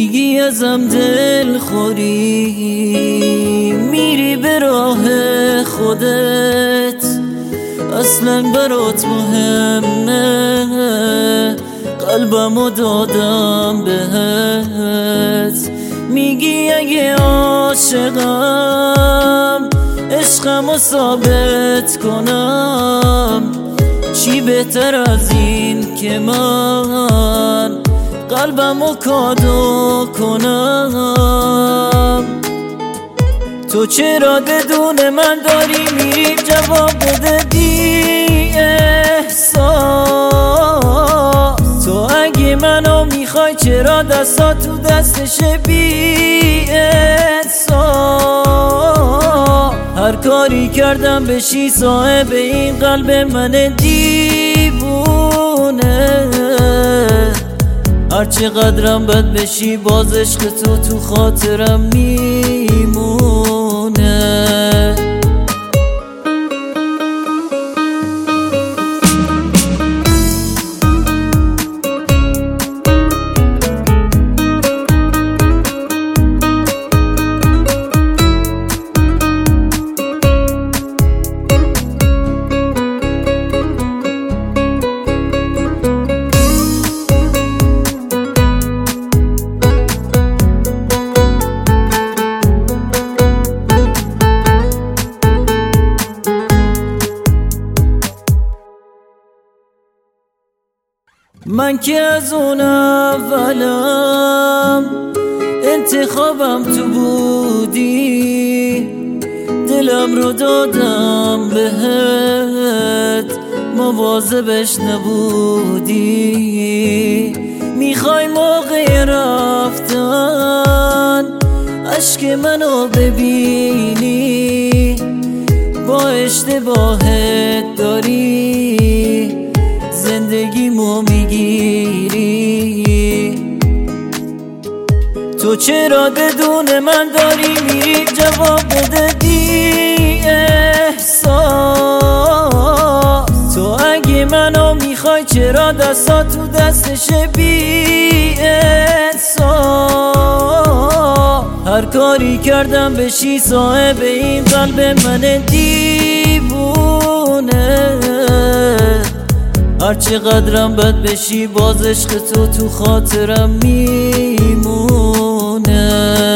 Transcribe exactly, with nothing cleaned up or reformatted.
میگی ازم دل خوری، میری به راه خودت، اصلا برات مهمه، قلبمو دادم بهت. میگی اگه عاشقم عشقمو ثابت کنم، چی بهتر از این که من قلبمو کادو کنم. تو چرا بدون من داری میری جواب بده بی احساس؟ تو اگه منو میخوای چرا دستا تو دستشه بی احساس؟ هر کاری کردم بشی صاحب این قلب من دیوونه، هرچی قدرم بد بشی باز عشق تو تو خاطرم میمونه. من که از اون اولم انتخابم تو بودی، دلم رو دادم بهت مواظبش نبودی. میخوای موقع رفتن عشق منو ببینی، با اشتباهت داری زندگیمو میگیری. تو چرا بدون من داری میری جواب بده بی احساس؟ تو اگه منو میخوای چرا دستا تو دستشه بی احساس؟ هر کاری کردم بشی صاحب این قلب من دیوونه، هرچی قدرم بد بشی باز عشق تو تو خاطرم میمونه.